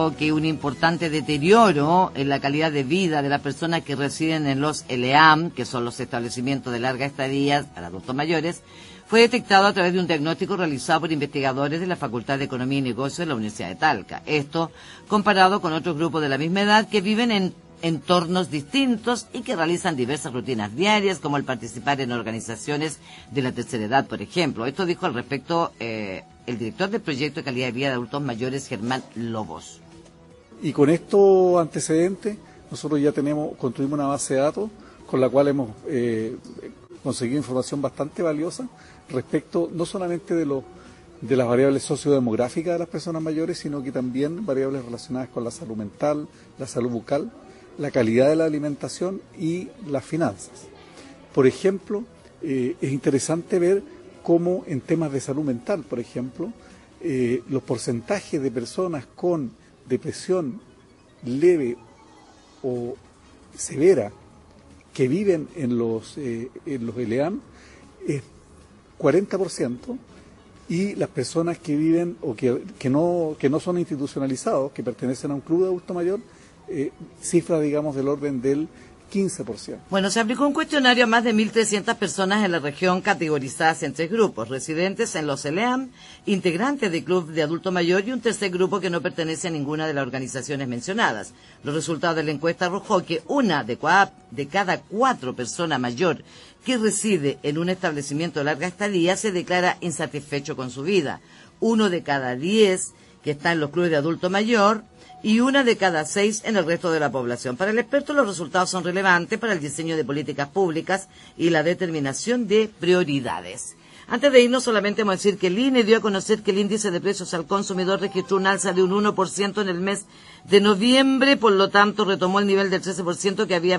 señaló que un importante deterioro en la calidad de vida de las personas que residen en los ELEAM, que son los establecimientos de larga estadía para adultos mayores, fue detectado a través de un diagnóstico realizado por investigadores de la Facultad de Economía y Negocios de la Universidad de Talca. Esto comparado con otros grupos de la misma edad que viven en entornos distintos y que realizan diversas rutinas diarias, como el participar en organizaciones de la tercera edad, por ejemplo. Esto dijo al respecto el director del proyecto de calidad de vida de adultos mayores, Germán Lobos. Y con estos antecedentes, nosotros ya construimos una base de datos con la cual hemos conseguido información bastante valiosa respecto no solamente de las variables sociodemográficas de las personas mayores, sino que también variables relacionadas con la salud mental, la salud bucal, la calidad de la alimentación y las finanzas. Por ejemplo, es interesante ver cómo en temas de salud mental, por ejemplo, los porcentajes de personas con depresión leve o severa que viven en los ELEAM es 40%, y las personas que viven o que no son institucionalizados, que pertenecen a un club de adulto mayor, cifras, digamos, del orden del 15%. Bueno, se aplicó un cuestionario a más de 1.300 personas en la región categorizadas en 3 grupos: residentes en los ELEAM, integrantes de club de adulto mayor y un tercer grupo que no pertenece a ninguna de las organizaciones mencionadas. Los resultados de la encuesta arrojó que una de cada 4 personas mayor que reside en un establecimiento de larga estadía se declara insatisfecho con su vida. 1 de cada 10 que está en los clubes de adulto mayor y 1 de cada 6 en el resto de la población. Para el experto, los resultados son relevantes para el diseño de políticas públicas y la determinación de prioridades. Antes de irnos, solamente vamos a decir que el INE dio a conocer que el índice de precios al consumidor registró un alza de un 1% en el mes de noviembre, por lo tanto retomó el nivel del 13% que había